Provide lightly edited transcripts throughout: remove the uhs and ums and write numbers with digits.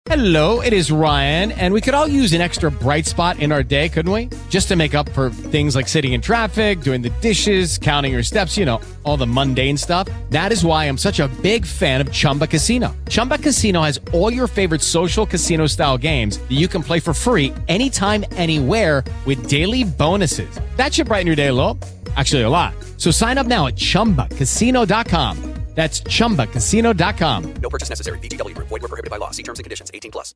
Hello, it is Ryan, and we could all use an extra bright spot in our day, couldn't we? Just to make up for things like sitting in traffic, doing the dishes, counting your steps, you know, all the mundane stuff. That is why I'm such a big fan of Chumba Casino. Chumba Casino has all your favorite social casino-style games that you can play for free anytime, anywhere with daily bonuses. That should brighten your day a little. Actually, a lot. So sign up now at ChumbaCasino.com. That's ChumbaCasino.com. No purchase necessary. VGW Group. Void where prohibited by law. See terms and conditions. 18+.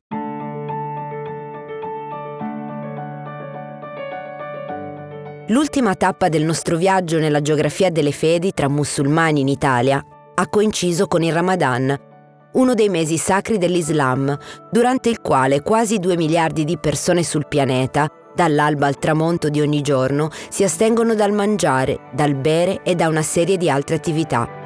L'ultima tappa del nostro viaggio nella geografia delle fedi tra musulmani in Italia ha coinciso con il Ramadan, uno dei mesi sacri dell'Islam, durante il quale quasi 2 miliardi di persone sul pianeta, dall'alba al tramonto di ogni giorno, si astengono dal mangiare, dal bere e da una serie di altre attività.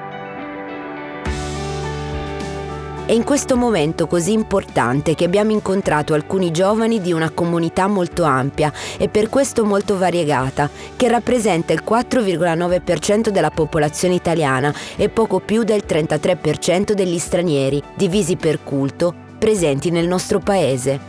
È in questo momento così importante che abbiamo incontrato alcuni giovani di una comunità molto ampia e per questo molto variegata, che rappresenta il 4,9% della popolazione italiana e poco più del 33% degli stranieri, divisi per culto, presenti nel nostro paese.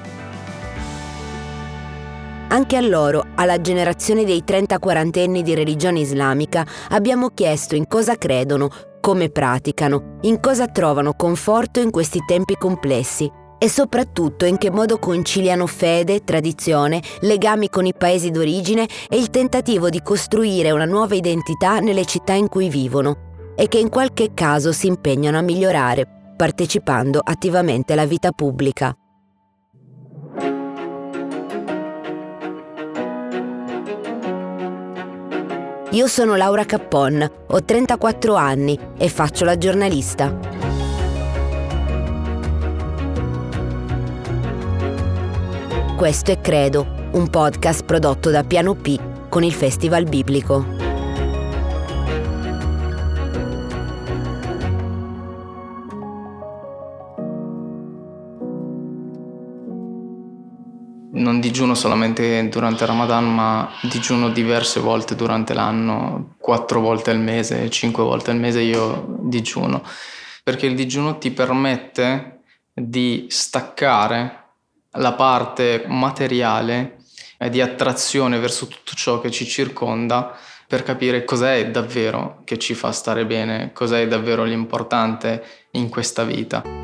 Anche a loro, alla generazione dei 30-40enni di religione islamica, abbiamo chiesto in cosa credono, come praticano, in cosa trovano conforto in questi tempi complessi e soprattutto in che modo conciliano fede, tradizione, legami con i paesi d'origine e il tentativo di costruire una nuova identità nelle città in cui vivono e che in qualche caso si impegnano a migliorare, partecipando attivamente alla vita pubblica. Io sono Laura Cappon, ho 34 anni e faccio la giornalista. Questo è Credo, un podcast prodotto da Piano P con il Festival Biblico. Non digiuno solamente durante Ramadan, ma digiuno diverse volte durante l'anno, 4 volte al mese, 5 volte al mese io digiuno, perché il digiuno ti permette di staccare la parte materiale e di attrazione verso tutto ciò che ci circonda per capire cos'è davvero che ci fa stare bene, cos'è davvero l'importante in questa vita.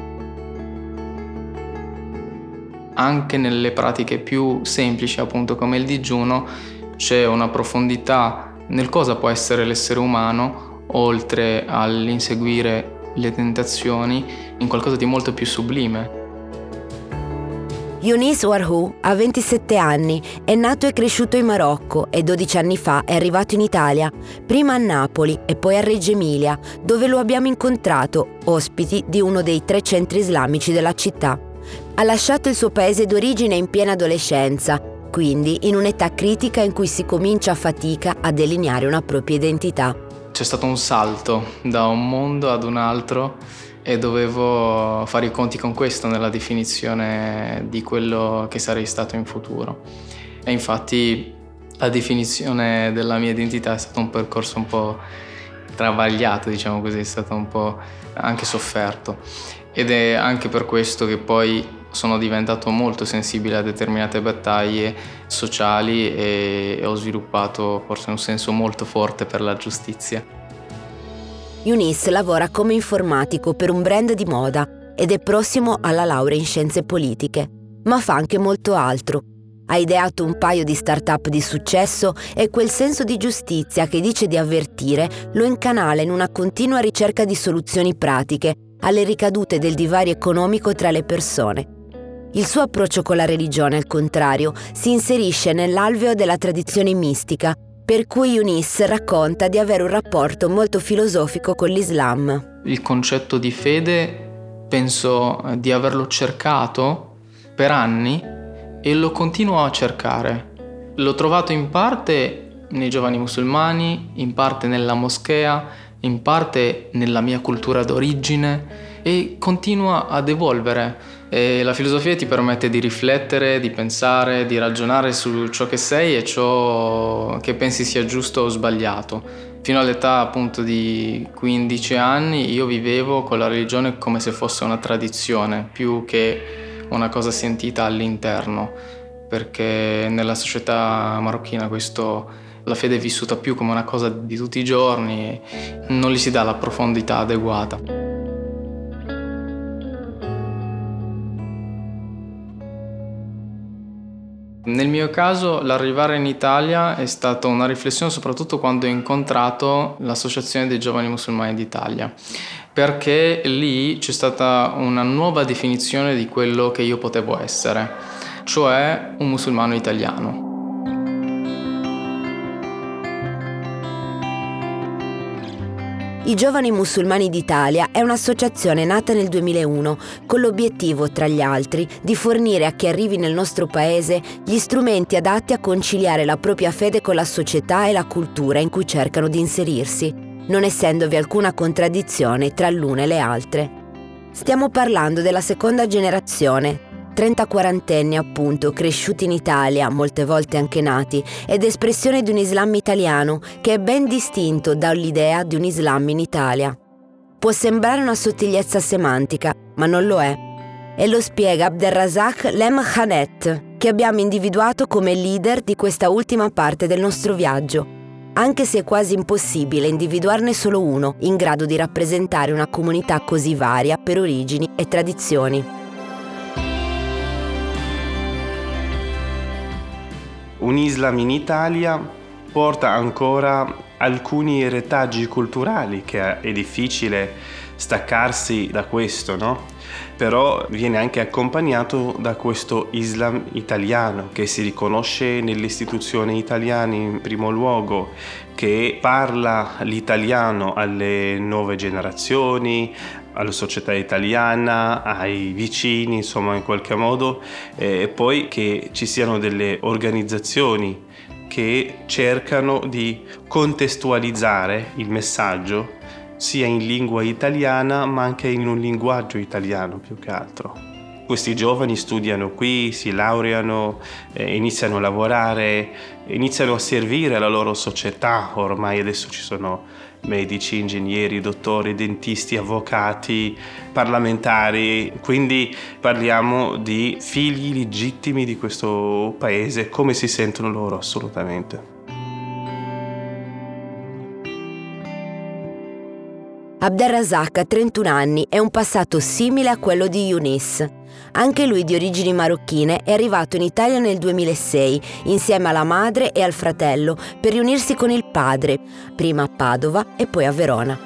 Anche nelle pratiche più semplici, appunto come il digiuno, c'è una profondità nel cosa può essere l'essere umano, oltre all'inseguire le tentazioni, in qualcosa di molto più sublime. Younis Warhou ha 27 anni, è nato e cresciuto in Marocco e 12 anni fa è arrivato in Italia, prima a Napoli e poi a Reggio Emilia, dove lo abbiamo incontrato, ospiti di uno dei 3 centri islamici della città. Ha lasciato il suo paese d'origine in piena adolescenza, quindi in un'età critica in cui si comincia a fatica a delineare una propria identità. C'è stato un salto da un mondo ad un altro e dovevo fare i conti con questo nella definizione di quello che sarei stato in futuro. E infatti la definizione della mia identità è stato un percorso un po' travagliato, diciamo così, è stato un po' anche sofferto. Ed è anche per questo che poi sono diventato molto sensibile a determinate battaglie sociali e ho sviluppato forse un senso molto forte per la giustizia. Younis lavora come informatico per un brand di moda ed è prossimo alla laurea in scienze politiche, ma fa anche molto altro. Ha ideato un paio di start-up di successo e quel senso di giustizia che dice di avvertire lo incanala in una continua ricerca di soluzioni pratiche alle ricadute del divario economico tra le persone. Il suo approccio con la religione, al contrario, si inserisce nell'alveo della tradizione mistica, per cui Younis racconta di avere un rapporto molto filosofico con l'Islam. Il concetto di fede penso di averlo cercato per anni e lo continuo a cercare. L'ho trovato in parte nei giovani musulmani, in parte nella moschea, in parte nella mia cultura d'origine e continua ad evolvere. E la filosofia ti permette di riflettere, di pensare, di ragionare su ciò che sei e ciò che pensi sia giusto o sbagliato. Fino all'età appunto di 15 anni io vivevo con la religione come se fosse una tradizione, più che una cosa sentita all'interno, perché nella società marocchina la fede è vissuta più come una cosa di tutti i giorni e non gli si dà la profondità adeguata. Nel mio caso l'arrivare in Italia è stata una riflessione soprattutto quando ho incontrato l'Associazione dei Giovani Musulmani d'Italia, perché lì c'è stata una nuova definizione di quello che io potevo essere, cioè un musulmano italiano. I Giovani Musulmani d'Italia è un'associazione nata nel 2001 con l'obiettivo, tra gli altri, di fornire a chi arrivi nel nostro paese gli strumenti adatti a conciliare la propria fede con la società e la cultura in cui cercano di inserirsi, non essendovi alcuna contraddizione tra l'una e le altre. Stiamo parlando della seconda generazione, 30-40enni appunto, cresciuti in Italia, molte volte anche nati, ed espressione di un Islam italiano che è ben distinto dall'idea di un Islam in Italia. Può sembrare una sottigliezza semantica, ma non lo è. E lo spiega Abdelrazak Lemkhanet, che abbiamo individuato come leader di questa ultima parte del nostro viaggio, anche se è quasi impossibile individuarne solo uno in grado di rappresentare una comunità così varia per origini e tradizioni. Un Islam in Italia porta ancora alcuni retaggi culturali che è difficile staccarsi da questo, no? Però viene anche accompagnato da questo Islam italiano che si riconosce nelle istituzioni italiane in primo luogo, che parla l'italiano alle nuove generazioni, alla società italiana, ai vicini, insomma in qualche modo, e poi che ci siano delle organizzazioni che cercano di contestualizzare il messaggio sia in lingua italiana ma anche in un linguaggio italiano più che altro. Questi giovani studiano qui, si laureano, iniziano a lavorare, iniziano a servire la loro società. Ormai adesso ci sono medici, ingegneri, dottori, dentisti, avvocati, parlamentari, quindi parliamo di figli legittimi di questo paese, come si sentono loro assolutamente. Abdelrazak ha 31 anni e un passato simile a quello di Younis. Anche lui di origini marocchine è arrivato in Italia nel 2006 insieme alla madre e al fratello per riunirsi con il padre, prima a Padova e poi a Verona.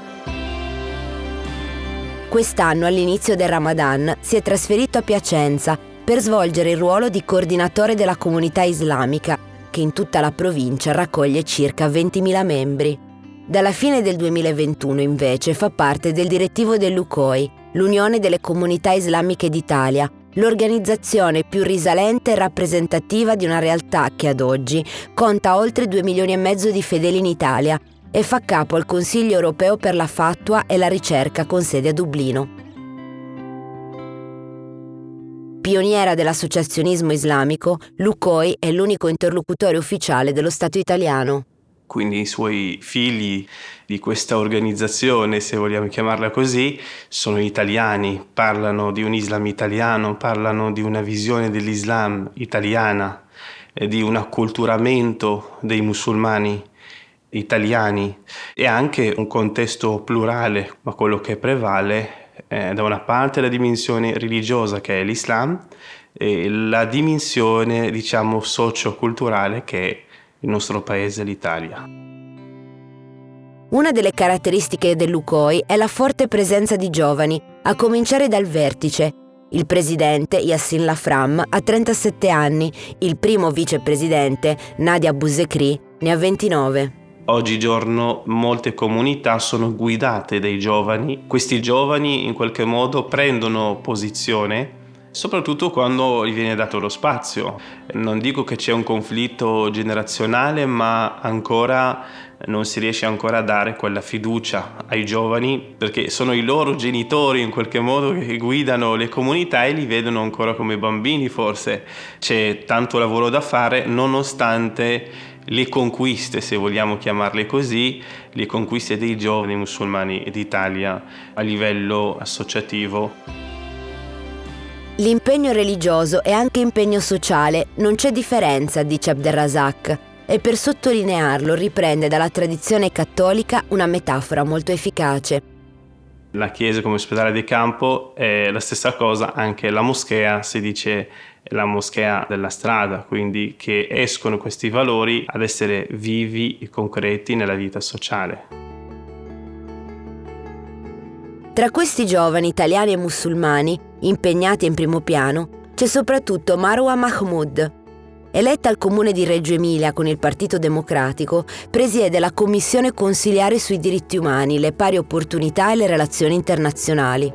Quest'anno, all'inizio del Ramadan, si è trasferito a Piacenza per svolgere il ruolo di coordinatore della comunità islamica, che in tutta la provincia raccoglie circa 20.000 membri. Dalla fine del 2021 invece fa parte del direttivo dell'UCOI, l'Unione delle Comunità Islamiche d'Italia, l'organizzazione più risalente e rappresentativa di una realtà che ad oggi conta oltre 2,5 milioni di fedeli in Italia e fa capo al Consiglio europeo per la fatwa e la ricerca con sede a Dublino. Pioniera dell'associazionismo islamico, l'UCOI è l'unico interlocutore ufficiale dello Stato italiano. Quindi i suoi figli di questa organizzazione, se vogliamo chiamarla così, sono italiani, parlano di un Islam italiano, parlano di una visione dell'Islam italiana, di un acculturamento dei musulmani italiani e anche un contesto plurale, ma quello che prevale è da una parte la dimensione religiosa che è l'Islam e la dimensione, diciamo, socio-culturale che è il nostro paese, l'Italia. Una delle caratteristiche dell'UCOI è la forte presenza di giovani, a cominciare dal vertice. Il presidente, Yassin Lafram, ha 37 anni, il primo vicepresidente, Nadia Bouzekri, ne ha 29. Oggigiorno molte comunità sono guidate dai giovani. Questi giovani in qualche modo prendono posizione, soprattutto quando gli viene dato lo spazio. Non dico che c'è un conflitto generazionale, ma ancora non si riesce ancora a dare quella fiducia ai giovani, perché sono i loro genitori in qualche modo che guidano le comunità e li vedono ancora come bambini forse. C'è tanto lavoro da fare nonostante le conquiste, se vogliamo chiamarle così, le conquiste dei giovani musulmani d'Italia a livello associativo. L'impegno religioso è anche impegno sociale, non c'è differenza, dice Abdelrazak, e per sottolinearlo riprende dalla tradizione cattolica una metafora molto efficace. La chiesa come ospedale di campo è la stessa cosa, anche la moschea si dice la moschea della strada, quindi che escono questi valori ad essere vivi e concreti nella vita sociale. Tra questi giovani italiani e musulmani, impegnati in primo piano, c'è soprattutto Marwa Mahmoud. Eletta al comune di Reggio Emilia con il Partito Democratico, presiede la Commissione Consiliare sui diritti umani, le pari opportunità e le relazioni internazionali.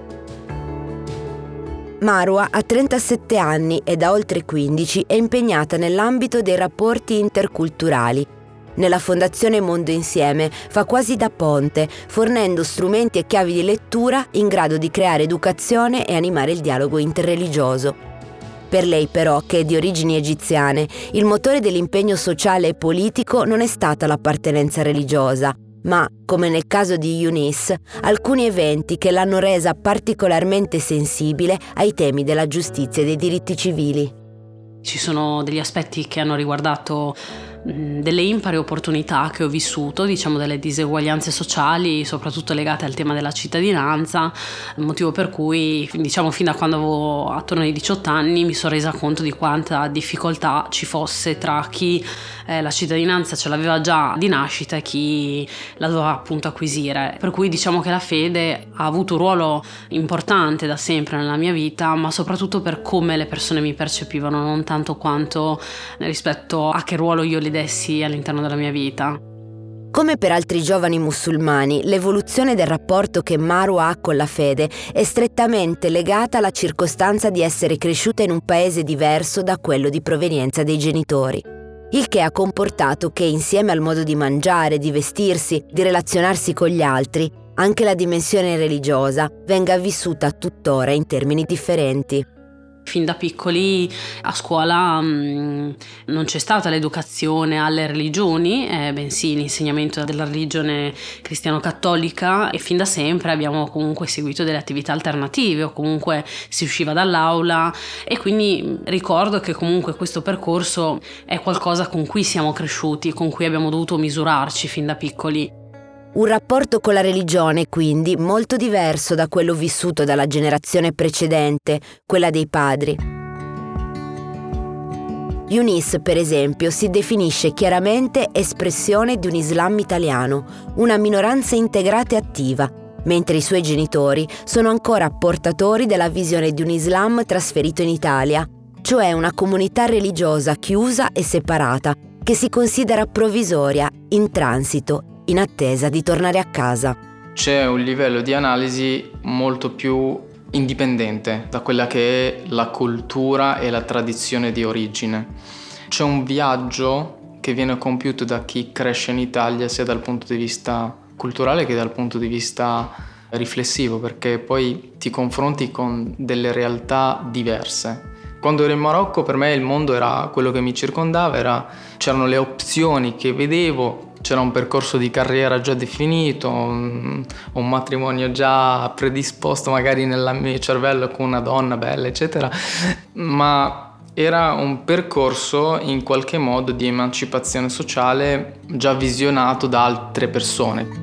Marwa ha 37 anni e da oltre 15 è impegnata nell'ambito dei rapporti interculturali. Nella Fondazione Mondo Insieme fa quasi da ponte, fornendo strumenti e chiavi di lettura in grado di creare educazione e animare il dialogo interreligioso. Per lei però, che è di origini egiziane, il motore dell'impegno sociale e politico non è stata l'appartenenza religiosa, ma, come nel caso di Eunice, alcuni eventi che l'hanno resa particolarmente sensibile ai temi della giustizia e dei diritti civili. Ci sono degli aspetti che hanno riguardato delle impari opportunità che ho vissuto, diciamo delle diseguaglianze sociali, soprattutto legate al tema della cittadinanza, motivo per cui, diciamo, fin da quando avevo attorno ai 18 anni mi sono resa conto di quanta difficoltà ci fosse tra chi la cittadinanza ce l'aveva già di nascita e chi la doveva appunto acquisire. Per cui diciamo che la fede ha avuto un ruolo importante da sempre nella mia vita, ma soprattutto per come le persone mi percepivano, non tanto quanto rispetto a che ruolo io le dessi all'interno della mia vita. Come per altri giovani musulmani, l'evoluzione del rapporto che Marwa ha con la fede è strettamente legata alla circostanza di essere cresciuta in un paese diverso da quello di provenienza dei genitori. Il che ha comportato che, insieme al modo di mangiare, di vestirsi, di relazionarsi con gli altri, anche la dimensione religiosa venga vissuta tuttora in termini differenti. Fin da piccoli a scuola non c'è stata l'educazione alle religioni, bensì l'insegnamento della religione cristiano-cattolica, e fin da sempre abbiamo comunque seguito delle attività alternative o comunque si usciva dall'aula, e quindi ricordo che comunque questo percorso è qualcosa con cui siamo cresciuti, con cui abbiamo dovuto misurarci fin da piccoli. Un rapporto con la religione, quindi, molto diverso da quello vissuto dalla generazione precedente, quella dei padri. Eunice, per esempio, si definisce chiaramente espressione di un Islam italiano, una minoranza integrata e attiva, mentre i suoi genitori sono ancora portatori della visione di un Islam trasferito in Italia, cioè una comunità religiosa chiusa e separata, che si considera provvisoria, in transito, in attesa di tornare a casa. C'è un livello di analisi molto più indipendente da quella che è la cultura e la tradizione di origine. C'è un viaggio che viene compiuto da chi cresce in Italia sia dal punto di vista culturale che dal punto di vista riflessivo, perché poi ti confronti con delle realtà diverse. Quando ero in Marocco, per me il mondo era quello che mi circondava, c'erano le opzioni che vedevo, c'era un percorso di carriera già definito, un matrimonio già predisposto magari nel mio cervello con una donna bella, eccetera, ma era un percorso in qualche modo di emancipazione sociale già visionato da altre persone.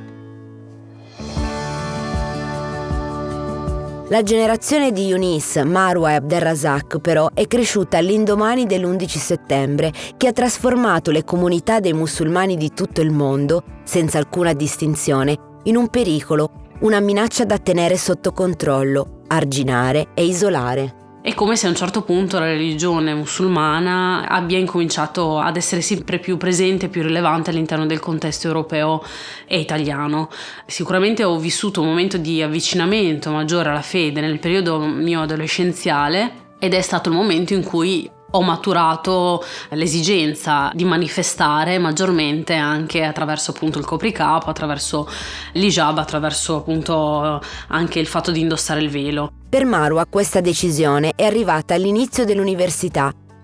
La generazione di Eunice, Marwa e Abdelrazak però è cresciuta all'indomani dell'11 settembre, che ha trasformato le comunità dei musulmani di tutto il mondo, senza alcuna distinzione, in un pericolo, una minaccia da tenere sotto controllo, arginare e isolare. È come se a un certo punto la religione musulmana abbia incominciato ad essere sempre più presente e più rilevante all'interno del contesto europeo e italiano. Sicuramente ho vissuto un momento di avvicinamento maggiore alla fede nel periodo mio adolescenziale, ed è stato il momento in cui ho maturato l'esigenza di manifestare maggiormente anche attraverso appunto il copricapo, attraverso l'hijab, attraverso appunto anche il fatto di indossare il velo. Per Marwa questa decisione è arrivata all'inizio dell'università,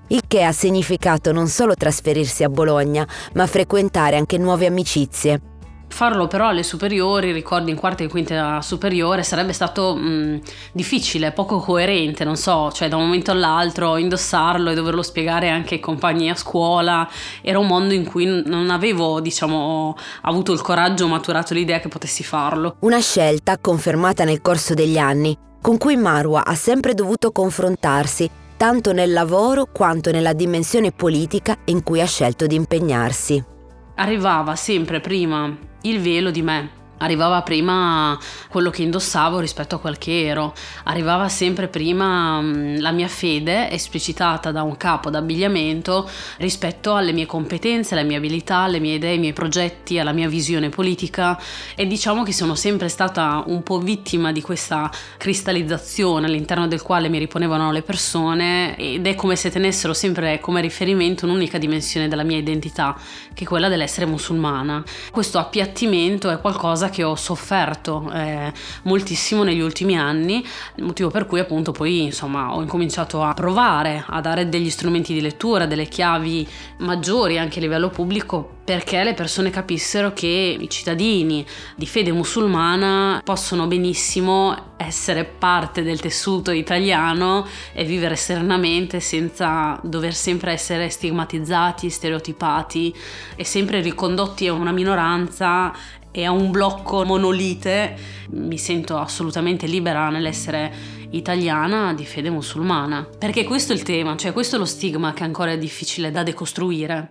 il che ha significato non solo trasferirsi a Bologna, ma frequentare anche nuove amicizie. Farlo però alle superiori, ricordo in quarta e quinta superiore, sarebbe stato difficile, poco coerente, non so, cioè da un momento all'altro indossarlo e doverlo spiegare anche ai compagni a scuola, era un mondo in cui non avevo, avuto il coraggio o maturato l'idea che potessi farlo. Una scelta confermata nel corso degli anni, con cui Marwa ha sempre dovuto confrontarsi, tanto nel lavoro quanto nella dimensione politica in cui ha scelto di impegnarsi. Arrivava sempre prima il velo di me. Arrivava prima quello che indossavo rispetto a quel che ero, arrivava sempre prima la mia fede esplicitata da un capo d'abbigliamento rispetto alle mie competenze, alle mie abilità, alle mie idee, ai miei progetti, alla mia visione politica, e diciamo che sono sempre stata un po' vittima di questa cristallizzazione all'interno del quale mi riponevano le persone, ed è come se tenessero sempre come riferimento un'unica dimensione della mia identità, che è quella dell'essere musulmana. Questo appiattimento è qualcosa che ho sofferto moltissimo negli ultimi anni, motivo per cui appunto poi ho incominciato a provare a dare degli strumenti di lettura, delle chiavi maggiori anche a livello pubblico, perché le persone capissero che i cittadini di fede musulmana possono benissimo essere parte del tessuto italiano e vivere serenamente senza dover sempre essere stigmatizzati, stereotipati e sempre ricondotti a una minoranza e a un blocco monolite. Mi sento assolutamente libera nell'essere italiana di fede musulmana, perché questo è il tema, cioè questo è lo stigma che ancora è difficile da decostruire.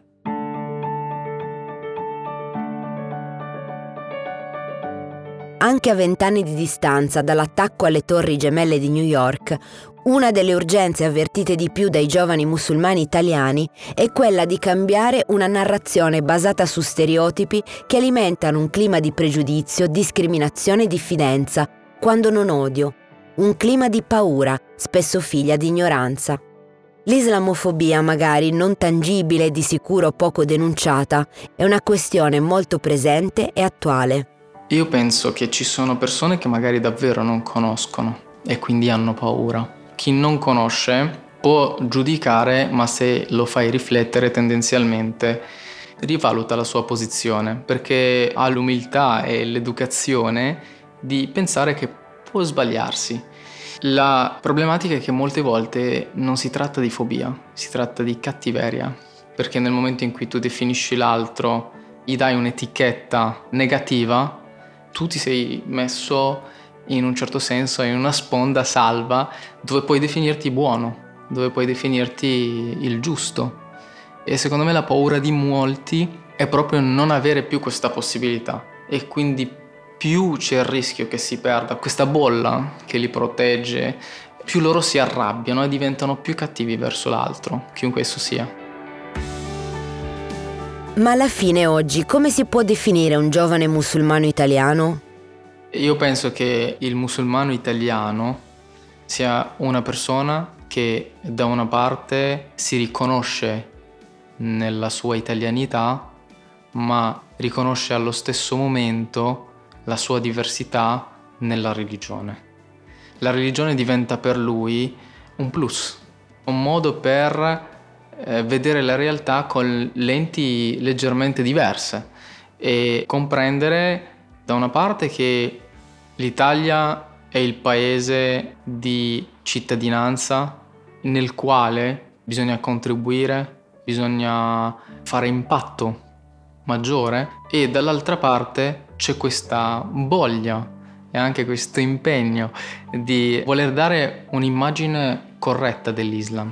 Anche a 20 anni di distanza dall'attacco alle Torri Gemelle di New York, una delle urgenze avvertite di più dai giovani musulmani italiani è quella di cambiare una narrazione basata su stereotipi che alimentano un clima di pregiudizio, discriminazione e diffidenza, quando non odio, un clima di paura, spesso figlia di ignoranza. L'islamofobia, magari non tangibile e di sicuro poco denunciata, è una questione molto presente e attuale. Io penso che ci sono persone che magari davvero non conoscono e quindi hanno paura. Chi non conosce può giudicare, ma se lo fai riflettere tendenzialmente rivaluta la sua posizione, perché ha l'umiltà e l'educazione di pensare che può sbagliarsi. La problematica è che molte volte non si tratta di fobia, si tratta di cattiveria, perché nel momento in cui tu definisci l'altro, gli dai un'etichetta negativa, tu ti sei messo in un certo senso in una sponda salva dove puoi definirti buono, dove puoi definirti il giusto. E secondo me la paura di molti è proprio non avere più questa possibilità, e quindi più c'è il rischio che si perda questa bolla che li protegge, più loro si arrabbiano e diventano più cattivi verso l'altro, chiunque esso sia. Ma alla fine oggi come si può definire un giovane musulmano italiano? Io penso che il musulmano italiano sia una persona che da una parte si riconosce nella sua italianità, ma riconosce allo stesso momento la sua diversità nella religione. La religione diventa per lui un plus, un modo per vedere la realtà con lenti leggermente diverse e comprendere da una parte che l'Italia è il paese di cittadinanza nel quale bisogna contribuire, bisogna fare impatto maggiore, e dall'altra parte c'è questa voglia e anche questo impegno di voler dare un'immagine corretta dell'Islam.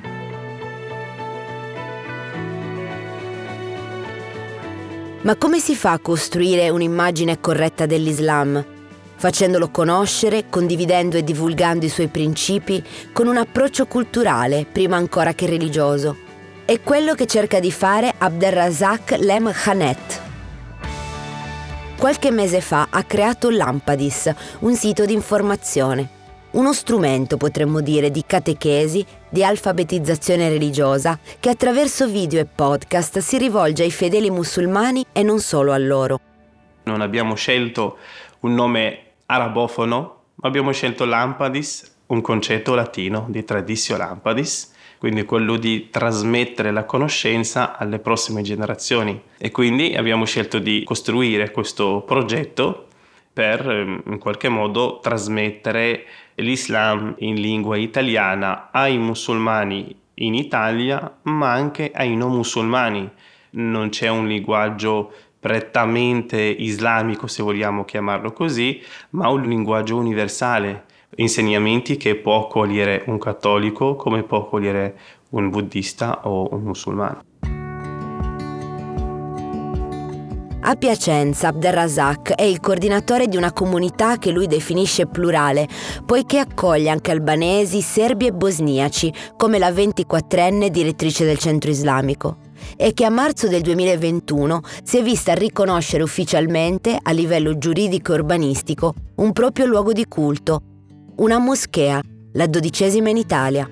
Ma come si fa a costruire un'immagine corretta dell'Islam? Facendolo conoscere, condividendo e divulgando i suoi principi con un approccio culturale prima ancora che religioso. È quello che cerca di fare Abdelrazak Lemkhanet. Qualche mese fa ha creato Lampadis, un sito di informazione. Uno strumento, potremmo dire, di catechesi, di alfabetizzazione religiosa, che attraverso video e podcast si rivolge ai fedeli musulmani e non solo a loro. Non abbiamo scelto un nome arabofono, ma abbiamo scelto Lampadis, un concetto latino di Traditio Lampadis, quindi quello di trasmettere la conoscenza alle prossime generazioni. E quindi abbiamo scelto di costruire questo progetto per in qualche modo trasmettere l'Islam in lingua italiana ai musulmani in Italia, ma anche ai non musulmani. Non c'è un linguaggio prettamente islamico, se vogliamo chiamarlo così, ma un linguaggio universale, insegnamenti che può cogliere un cattolico come può cogliere un buddista o un musulmano. A Piacenza, Abdelrazak è il coordinatore di una comunità che lui definisce plurale, poiché accoglie anche albanesi, serbi e bosniaci, come la 24enne direttrice del centro islamico, e che a marzo del 2021 si è vista riconoscere ufficialmente, a livello giuridico e urbanistico, un proprio luogo di culto, una moschea, la 12ª in Italia.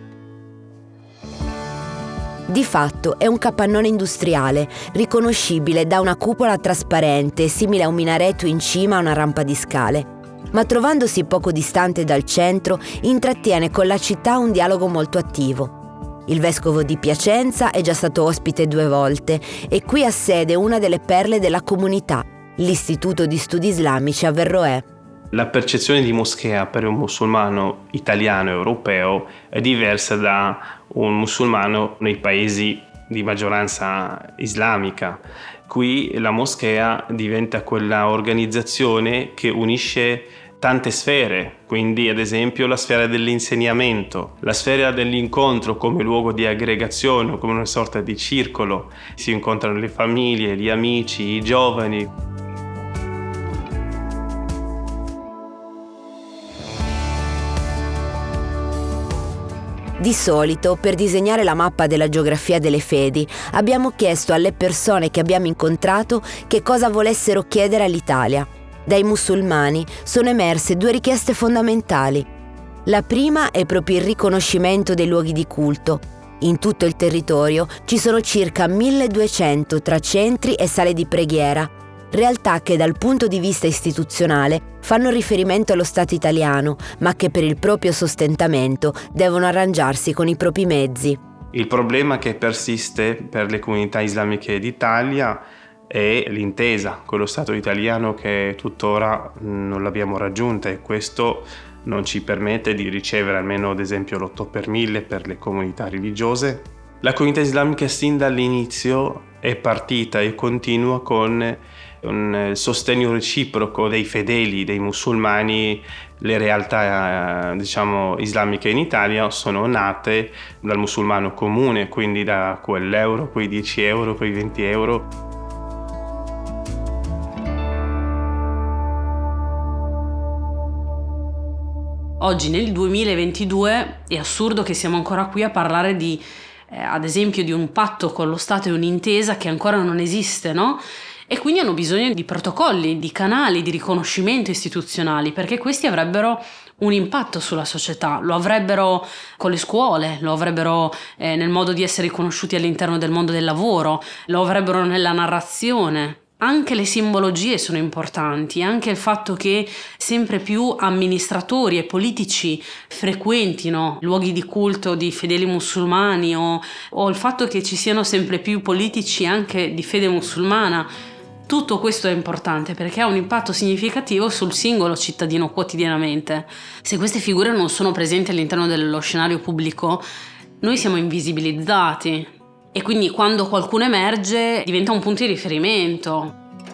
Di fatto è un capannone industriale, riconoscibile da una cupola trasparente simile a un minareto in cima a una rampa di scale, ma trovandosi poco distante dal centro intrattiene con la città un dialogo molto attivo. Il vescovo di Piacenza è già stato ospite 2 volte e qui ha sede una delle perle della comunità, l'Istituto di Studi Islamici a Verroè. La percezione di moschea per un musulmano italiano e europeo è diversa da un musulmano nei paesi di maggioranza islamica. Qui la moschea diventa quella organizzazione che unisce tante sfere, quindi ad esempio la sfera dell'insegnamento, la sfera dell'incontro come luogo di aggregazione, come una sorta di circolo. Si incontrano le famiglie, gli amici, i giovani. Di solito, per disegnare la mappa della geografia delle fedi, abbiamo chiesto alle persone che abbiamo incontrato che cosa volessero chiedere all'Italia. Dai musulmani sono emerse 2 richieste fondamentali. La prima è proprio il riconoscimento dei luoghi di culto. In tutto il territorio ci sono circa 1200 tra centri e sale di preghiera, realtà che dal punto di vista istituzionale fanno riferimento allo Stato italiano, ma che per il proprio sostentamento devono arrangiarsi con i propri mezzi. Il problema che persiste per le comunità islamiche d'Italia è l'intesa con lo Stato italiano che tuttora non l'abbiamo raggiunta, e questo non ci permette di ricevere almeno ad esempio l'8 per 1000 per le comunità religiose. La comunità islamica sin dall'inizio è partita e continua con un sostegno reciproco dei fedeli, dei musulmani. Le realtà islamiche in Italia sono nate dal musulmano comune, quindi da quell'euro, quei 10 euro, quei 20 euro. Oggi nel 2022 è assurdo che siamo ancora qui a parlare di ad esempio di un patto con lo Stato e un'intesa che ancora non esiste, no? E quindi hanno bisogno di protocolli, di canali, di riconoscimento istituzionali, perché questi avrebbero un impatto sulla società, lo avrebbero con le scuole, lo avrebbero nel modo di essere riconosciuti all'interno del mondo del lavoro, lo avrebbero nella narrazione. Anche le simbologie sono importanti, anche il fatto che sempre più amministratori e politici frequentino luoghi di culto di fedeli musulmani o il fatto che ci siano sempre più politici anche di fede musulmana. Tutto questo è importante perché ha un impatto significativo sul singolo cittadino quotidianamente. Se queste figure non sono presenti all'interno dello scenario pubblico, noi siamo invisibilizzati. E quindi quando qualcuno emerge diventa un punto di riferimento.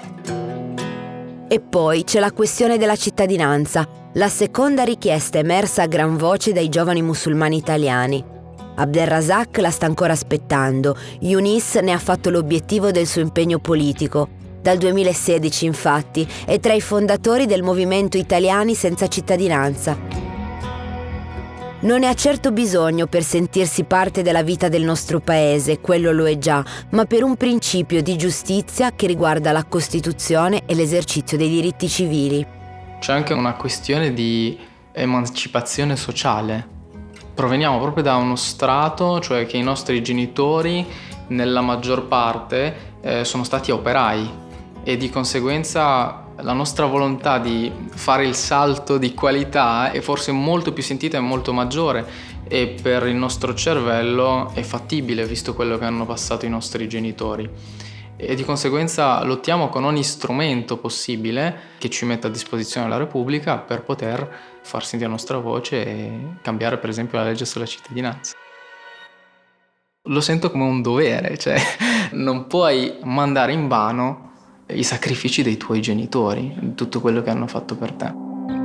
E poi c'è la questione della cittadinanza, la seconda richiesta emersa a gran voce dai giovani musulmani italiani. Abdelrazak la sta ancora aspettando, Younis ne ha fatto l'obiettivo del suo impegno politico. Dal 2016, infatti, è tra i fondatori del movimento Italiani senza cittadinanza. Non ne ha certo bisogno per sentirsi parte della vita del nostro paese, quello lo è già, ma per un principio di giustizia che riguarda la Costituzione e l'esercizio dei diritti civili. C'è anche una questione di emancipazione sociale. Proveniamo proprio da uno strato, cioè che i nostri genitori, nella maggior parte, sono stati operai e di conseguenza la nostra volontà di fare il salto di qualità è forse molto più sentita e molto maggiore. e per il nostro cervello è fattibile visto quello che hanno passato i nostri genitori. E di conseguenza lottiamo con ogni strumento possibile che ci mette a disposizione la Repubblica per poter far sentire la nostra voce e cambiare per esempio la legge sulla cittadinanza. Lo sento come un dovere, cioè non puoi mandare in vano i sacrifici dei tuoi genitori, tutto quello che hanno fatto per te.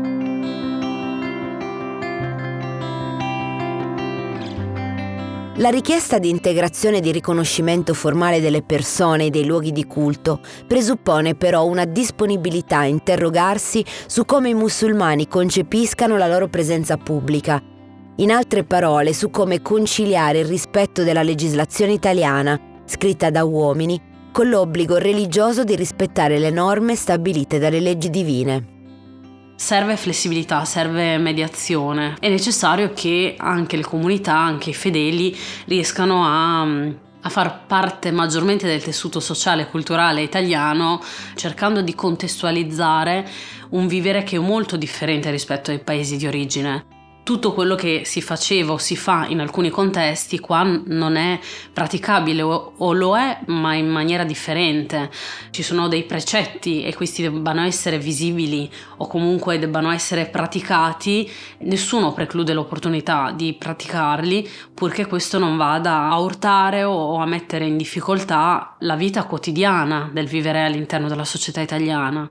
La richiesta di integrazione e di riconoscimento formale delle persone e dei luoghi di culto presuppone però una disponibilità a interrogarsi su come i musulmani concepiscano la loro presenza pubblica. In altre parole, su come conciliare il rispetto della legislazione italiana, scritta da uomini, con l'obbligo religioso di rispettare le norme stabilite dalle leggi divine. Serve flessibilità, serve mediazione. È necessario che anche le comunità, anche i fedeli riescano a far parte maggiormente del tessuto sociale e culturale italiano, cercando di contestualizzare un vivere che è molto differente rispetto ai paesi di origine. Tutto quello che si faceva o si fa in alcuni contesti qua non è praticabile o lo è, ma in maniera differente. Ci sono dei precetti e questi debbano essere visibili o comunque debbano essere praticati. Nessuno preclude l'opportunità di praticarli, purché questo non vada a urtare o a mettere in difficoltà la vita quotidiana del vivere all'interno della società italiana.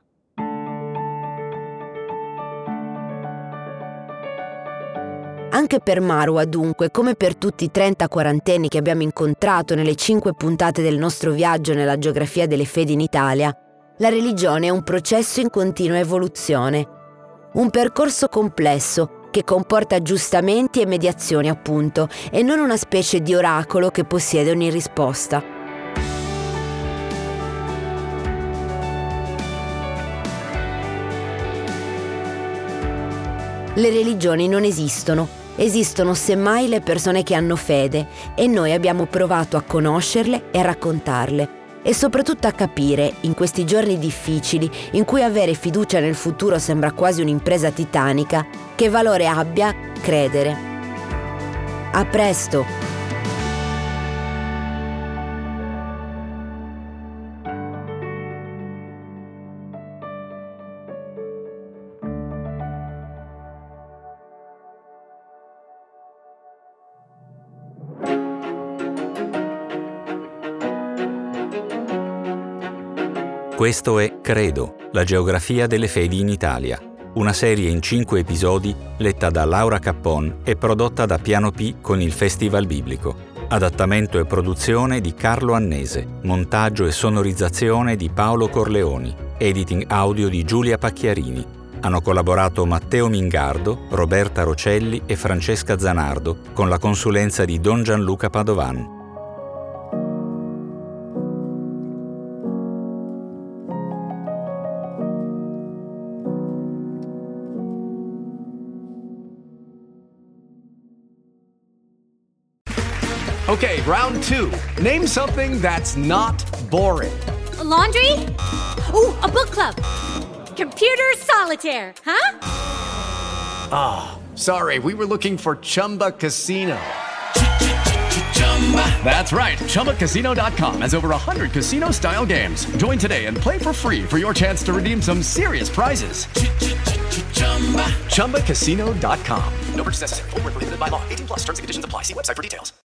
Anche per Marwa, dunque, come per tutti i 30 quarantenni che abbiamo incontrato nelle 5 puntate del nostro viaggio nella geografia delle fedi in Italia, la religione è un processo in continua evoluzione. Un percorso complesso che comporta aggiustamenti e mediazioni, appunto, e non una specie di oracolo che possiede ogni risposta. Le religioni non esistono. Esistono semmai le persone che hanno fede e noi abbiamo provato a conoscerle e a raccontarle e soprattutto a capire, in questi giorni difficili in cui avere fiducia nel futuro sembra quasi un'impresa titanica, che valore abbia credere. A presto! Questo è Credo, la geografia delle fedi in Italia, una serie in 5 episodi letta da Laura Cappon e prodotta da Piano P con il Festival Biblico. Adattamento e produzione di Carlo Annese, montaggio e sonorizzazione di Paolo Corleoni, editing audio di Giulia Pacchiarini. Hanno collaborato Matteo Mingardo, Roberta Rocelli e Francesca Zanardo con la consulenza di Don Gianluca Padovan. Okay, round 2. Name something that's not boring. A laundry? Ooh, a book club. Computer solitaire, huh? Ah, sorry, we were looking for Chumba Casino. That's right, ChumbaCasino.com has over 100 casino-style games. Join today and play for free for your chance to redeem some serious prizes. ChumbaCasino.com. No purchase necessary. Void where prohibited by law. 18+ terms and conditions apply. See website for details.